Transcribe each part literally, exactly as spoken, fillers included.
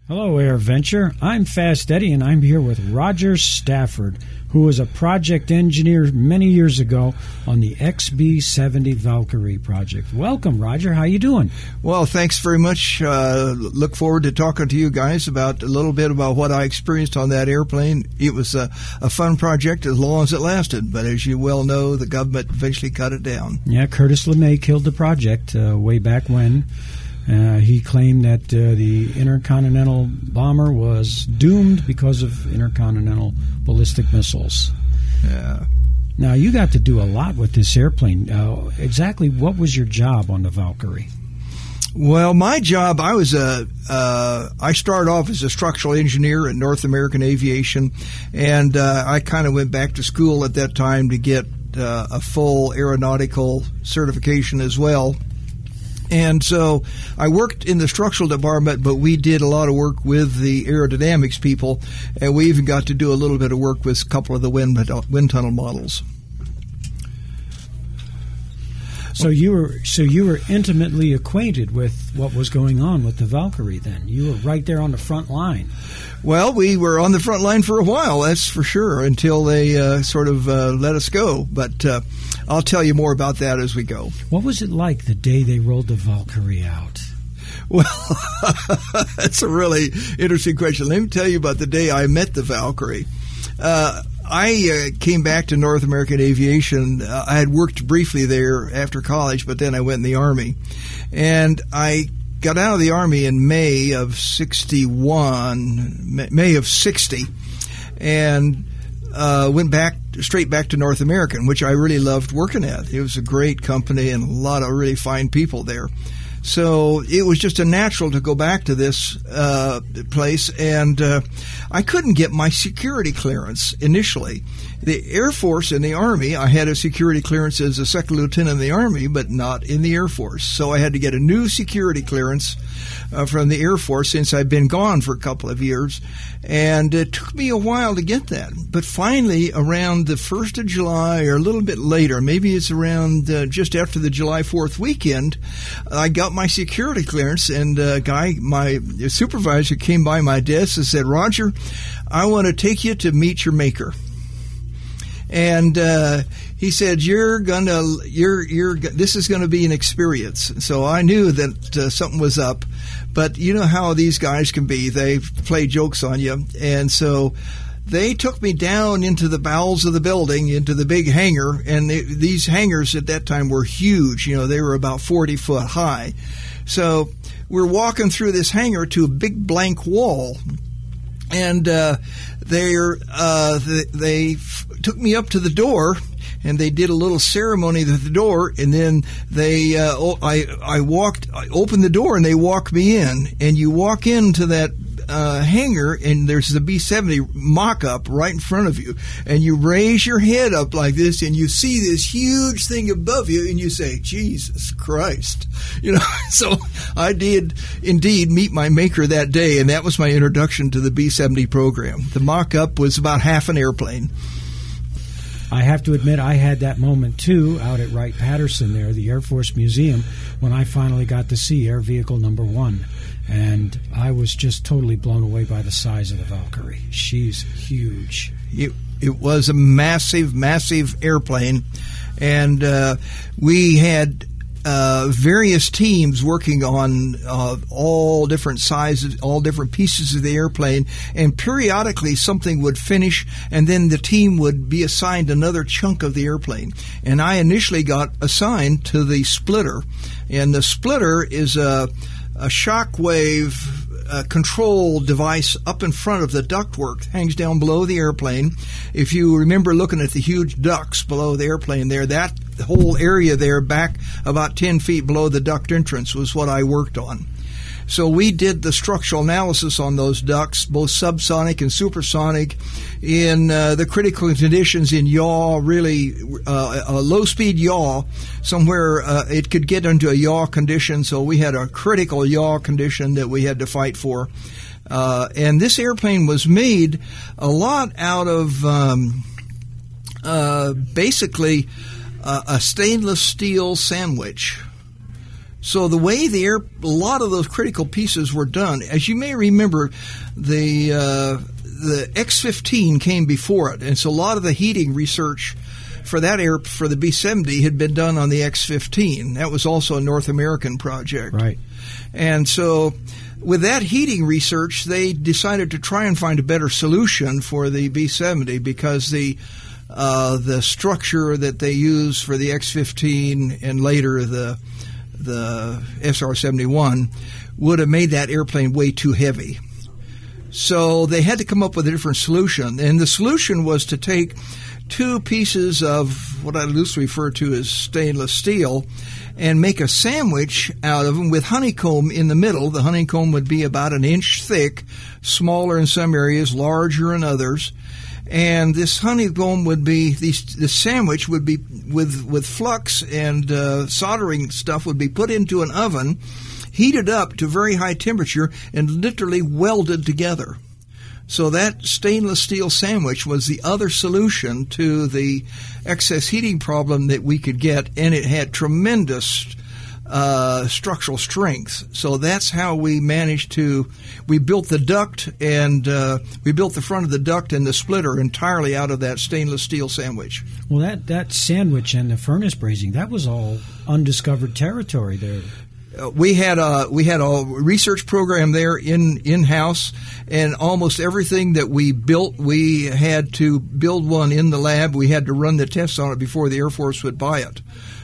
Hello, AirVenture. I'm Fast Eddie, and I'm here with Roger Stafford, who was a project engineer many years ago on the X B seventy Valkyrie project. Welcome, Roger. How you doing? Well, thanks very much. Uh, look forward to talking to you guys about a little bit about what I experienced on that airplane. It was a, a fun project as long as it lasted, but as you well know, the government eventually cut it down. Yeah, Curtis LeMay killed the project uh, way back when. Uh, he claimed that uh, the intercontinental bomber was doomed because of intercontinental ballistic missiles. Yeah. Now, you got to do a lot with this airplane. Uh, exactly what was your job on the Valkyrie? Well, my job, I was a, uh, I started off as a structural engineer at North American Aviation, and uh, I kind of went back to school at that time to get uh, a full aeronautical certification as well. And so I worked in the structural department, but we did a lot of work with the aerodynamics people, and we even got to do a little bit of work with a couple of the wind, wind tunnel models. So you were so you were intimately acquainted with what was going on with the Valkyrie then. You were right there on the front line. Well, we were on the front line for a while, that's for sure, until they uh, sort of uh, let us go. But uh, I'll tell you more about that as we go. What was it like the day they rolled the Valkyrie out? Well, that's a really interesting question. Let me tell you about the day I met the Valkyrie. Uh, I uh, came back to North American Aviation. Uh, I had worked briefly there after college, but then I went in the Army. And I got out of the Army in May of sixty-one, May of sixty, and uh, went back straight back to North American, which I really loved working at. It was a great company and a lot of really fine people there. So it was just a natural to go back to this uh, place, and uh, I couldn't get my security clearance initially. The Air Force and the Army, I had a security clearance as a second lieutenant in the Army, but not in the Air Force. So I had to get a new security clearance uh, from the Air Force since I'd been gone for a couple of years, and it took me a while to get that. But finally, around the first of July or a little bit later, maybe it's around uh, just after the July fourth weekend, I got my security clearance, and a guy, my supervisor, came by my desk and said, "Roger, I want to take you to meet your maker." And uh, he said, "You're gonna, you're, you're. This is going to be an experience." So I knew that uh, something was up, but you know how these guys can be; they play jokes on you, and so they took me down into the bowels of the building, into the big hangar, and they, these hangars at that time were huge. You know, they were about forty foot high. So we're walking through this hangar to a big blank wall, and uh, they're, uh, they, they f- took me up to the door, and they did a little ceremony at the door, and then they, uh, oh, I, I walked, I opened the door, and they walked me in, and you walk into that Uh, hangar, and there's the B seventy mock-up right in front of you, and you raise your head up like this, and you see this huge thing above you, and you say, "Jesus Christ." You know, so I did indeed meet my maker that day, and that was my introduction to the B seventy program. The mock-up was about half an airplane. I have to admit, I had that moment, too, out at Wright-Patterson there, the Air Force Museum, when I finally got to see Air Vehicle Number One. And I was just totally blown away by the size of the Valkyrie. She's huge. It, it was a massive, massive airplane. And uh, we had uh, various teams working on uh, all different sizes, all different pieces of the airplane. And periodically something would finish, and then the team would be assigned another chunk of the airplane. And I initially got assigned to the splitter. And the splitter is a... a shockwave uh, control device up in front of the ductwork, hangs down below the airplane. If you remember looking at the huge ducts below the airplane there, that whole area there back about ten feet below the duct entrance was what I worked on. So we did the structural analysis on those ducts, both subsonic and supersonic, in uh, the critical conditions in yaw, really uh, a low-speed yaw. Somewhere uh, it could get into a yaw condition, so we had a critical yaw condition that we had to fight for. Uh, and this airplane was made a lot out of um, uh, basically uh, a stainless steel sandwich. So the way the air, a lot of those critical pieces were done, as you may remember, the uh, the X fifteen came before it, and so a lot of the heating research for that air for the B seventy had been done on the X fifteen. That was also a North American project, right? And so with that heating research, they decided to try and find a better solution for the B seventy because the uh, the structure that they use for the X fifteen and later the the S R seventy-one would have made that airplane way too heavy. So they had to come up with a different solution. And the solution was to take two pieces of what I loosely refer to as stainless steel and make a sandwich out of them with honeycomb in the middle. The honeycomb would be about an inch thick, smaller in some areas, larger in others. And this honeycomb would be, these, the sandwich would be with, with flux and uh, soldering stuff would be put into an oven, heated up to very high temperature, and literally welded together. So that stainless steel sandwich was the other solution to the excess heating problem that we could get, and it had tremendous uh, structural strength. So that's how we managed to, we built the duct and uh, we built the front of the duct and the splitter entirely out of that stainless steel sandwich. Well, that, that sandwich and the furnace brazing, that was all undiscovered territory there. Uh, we had a we had a research program there in in house, and almost everything that we built, we had to build one in the lab. We had to run the tests on it before the Air Force would buy it.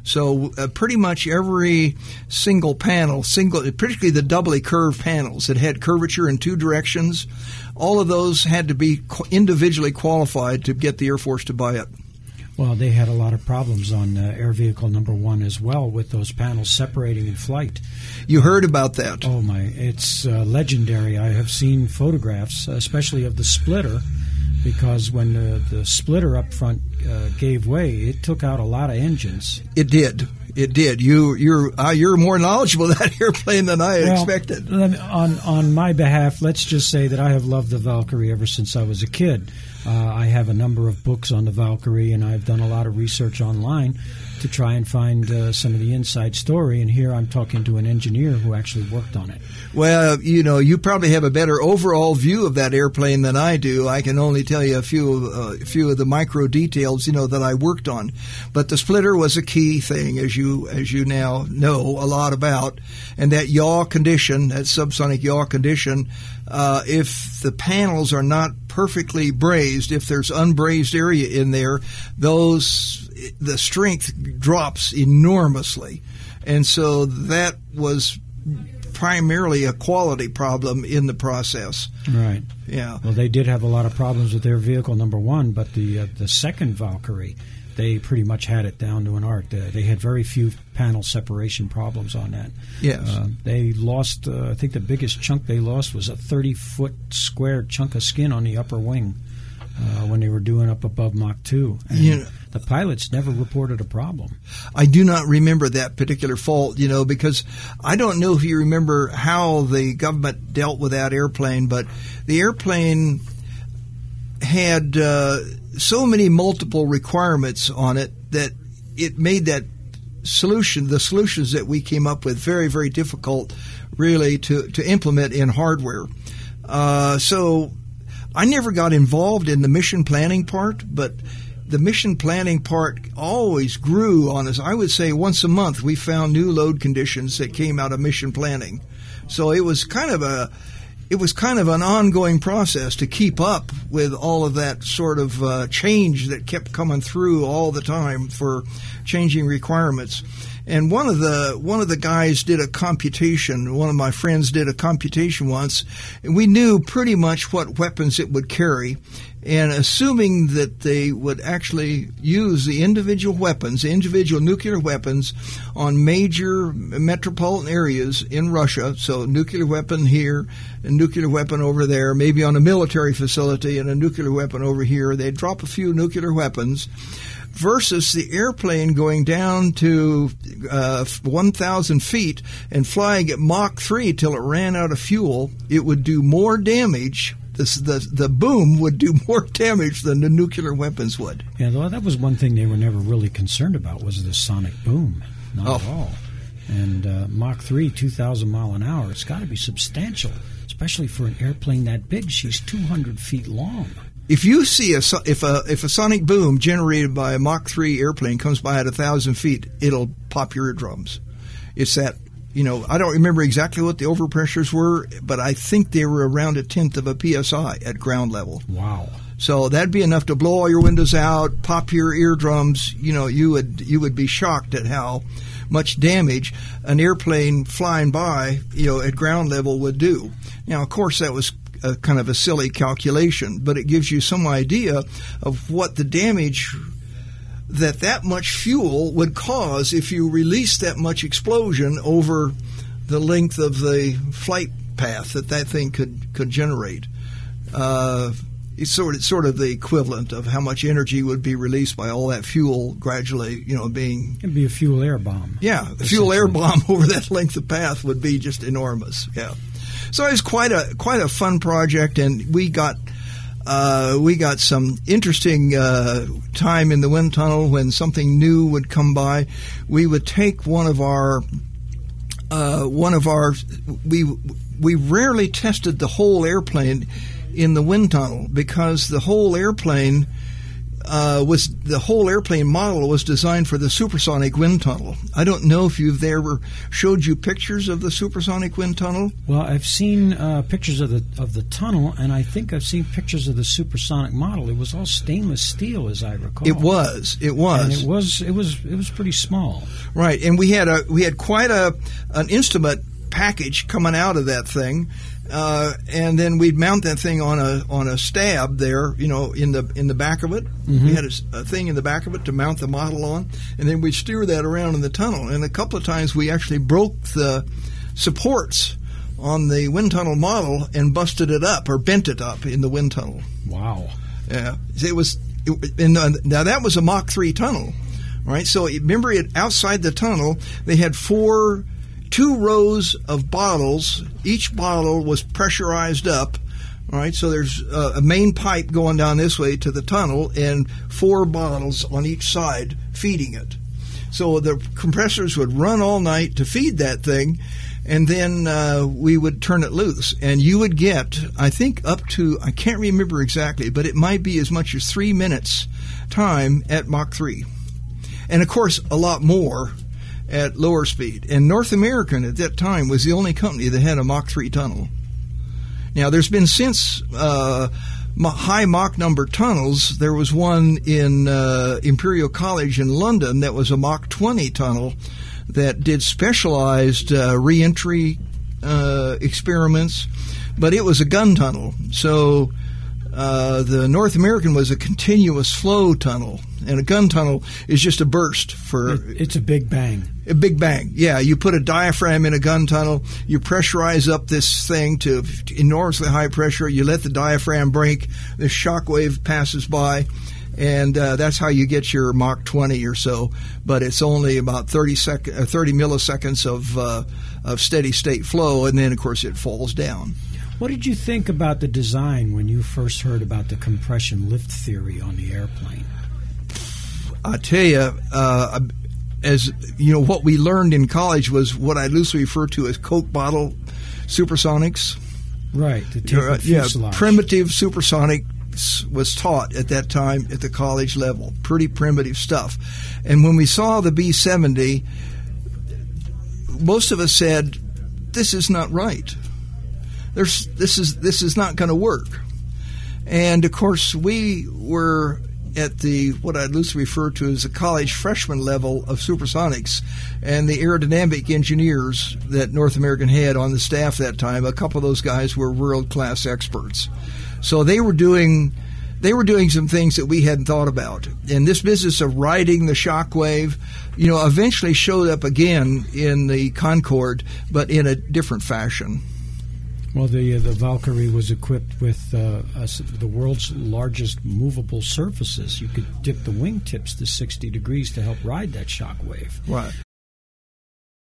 So uh, pretty much every single panel, single, particularly the doubly curved panels that had curvature in two directions, all of those had to be individually qualified to get the Air Force to buy it. Well, they had a lot of problems on uh, Air Vehicle Number One as well with those panels separating in flight. You heard about that? Oh my! It's uh, legendary. I have seen photographs, especially of the splitter, because when the, the splitter up front uh, gave way, it took out a lot of engines. It did. It did. You, you're uh, you're more knowledgeable of that airplane than I had well, expected. On on my behalf, let's just say that I have loved the Valkyrie ever since I was a kid. Uh, I have a number of books on the Valkyrie, and I've done a lot of research online to try and find uh, some of the inside story. And here I'm talking to an engineer who actually worked on it. Well, you know, you probably have a better overall view of that airplane than I do. I can only tell you a few, uh, a few of the micro details, you know, that I worked on. But the splitter was a key thing, as you as you now know a lot about. And that yaw condition, that subsonic yaw condition, uh, if the panels are not perfectly brazed, if there's unbrazed area in there, those the strength drops enormously. And so that was primarily a quality problem in the process. Right. Yeah. Well, they did have a lot of problems with their vehicle number one, but the uh, the second Valkyrie, they pretty much had it down to an art. They, they had very few panel separation problems on that. Yes. Uh, they lost, uh, I think the biggest chunk they lost was a thirty-foot square chunk of skin on the upper wing uh, when they were doing up above Mach two. And you know, the pilots never reported a problem. I do not remember that particular fault, you know, because I don't know if you remember how the government dealt with that airplane, but the airplane had uh, so many multiple requirements on it that it made that solution, the solutions that we came up with, very, very difficult really to, to implement in hardware. Uh, so I never got involved in the mission planning part, but the mission planning part always grew on us. I would say once a month we found new load conditions that came out of mission planning. So it was kind of a it was kind of an ongoing process to keep up with all of that sort of uh, change that kept coming through all the time for changing requirements. And one of the one of the guys did a computation. One of my friends did a computation once, and we knew pretty much what weapons it would carry. And assuming that they would actually use the individual weapons, individual nuclear weapons, on major metropolitan areas in Russia, so nuclear weapon here, a nuclear weapon over there, maybe on a military facility and a nuclear weapon over here, they'd drop a few nuclear weapons, versus the airplane going down to uh, one thousand feet and flying at Mach three till it ran out of fuel, it would do more damage. This, the the boom would do more damage than the nuclear weapons would. Yeah, well, that was one thing they were never really concerned about, was the sonic boom. Not oh. at all. And uh, Mach three, two thousand mile an hour, it's got to be substantial, especially for an airplane that big. She's two hundred feet long. If you see a if a if a sonic boom generated by a Mach three airplane comes by at one thousand feet, it'll pop your eardrums. It's that, you know, I don't remember exactly what the overpressures were, but I think they were around a tenth of a P S I at ground level. Wow. So that'd be enough to blow all your windows out, pop your eardrums. You know, you would you would be shocked at how much damage an airplane flying by, you know, at ground level would do. Now, of course, that was a kind of a silly calculation, but it gives you some idea of what the damage that that much fuel would cause if you release that much explosion over the length of the flight path that that thing could could generate. Uh, it's sort of, sort of the equivalent of how much energy would be released by all that fuel gradually, you know, being... It'd be a fuel air bomb. Yeah, a fuel air bomb over that length of path would be just enormous, yeah. So it was quite a quite a fun project, and we got uh, we got some interesting uh, time in the wind tunnel when something new would come by. We would take one of our uh, one of our we we rarely tested the whole airplane in the wind tunnel because the whole airplane uh, was the whole airplane model was designed for the supersonic wind tunnel. I don't know if you've ever showed you pictures of the supersonic wind tunnel. Well, I've seen uh, pictures of the of the tunnel, and I think I've seen pictures of the supersonic model. It was all stainless steel, as I recall. It was. It was. And it was. It was. It was pretty small. Right, and we had a we had quite a an instrument package coming out of that thing. Uh, and then we'd mount that thing on a on a stab there, you know, in the in the back of it. Mm-hmm. We had a, a thing in the back of it to mount the model on, and then we'd steer that around in the tunnel. And a couple of times we actually broke the supports on the wind tunnel model and busted it up or bent it up in the wind tunnel. Wow! Yeah, it was. It, and uh, now that was a Mach three tunnel, right? So remember, it outside the tunnel they had four. Two rows of bottles. Each bottle was pressurized up, all right? So there's a, a main pipe going down this way to the tunnel and four bottles on each side feeding it. So the compressors would run all night to feed that thing, and then uh, we would turn it loose. And you would get, I think, up to, I can't remember exactly, but it might be as much as three minutes time at Mach three. And, of course, a lot more at lower speed. And North American at that time was the only company that had a Mach three tunnel. Now, there's been since uh, high Mach number tunnels. There was one in uh, Imperial College in London that was a Mach twenty tunnel that did specialized uh, re-entry uh, experiments, but it was a gun tunnel. So uh, the North American was a continuous flow tunnel, and a gun tunnel is just a burst for... It, it's a big bang. A big bang, yeah. You put a diaphragm in a gun tunnel, you pressurize up this thing to enormously high pressure, you let the diaphragm break, the shock wave passes by, and uh, that's how you get your Mach twenty or so, but it's only about thirty, sec- uh, thirty milliseconds of, uh, of steady-state flow, and then, of course, it falls down. What did you think about the design when you first heard about the compression lift theory on the airplane? I tell you, uh, as you know, what we learned in college was what I loosely refer to as Coke bottle supersonics. Right. The uh, yeah, primitive supersonics was taught at that time at the college level. Pretty primitive stuff. And when we saw the B seventy, most of us said, "This is not right. There's this is this is not going to work." And of course, we were at the what I loosely refer to as the college freshman level of supersonics, and the aerodynamic engineers that North American had on the staff that time, a couple of those guys were world-class experts. So they were doing they were doing some things that we hadn't thought about. And this business of riding the shock wave, you know, eventually showed up again in the Concorde, but in a different fashion. Well, the uh, the Valkyrie was equipped with uh, a, the world's largest movable surfaces. You could dip the wingtips to sixty degrees to help ride that shock wave. Right.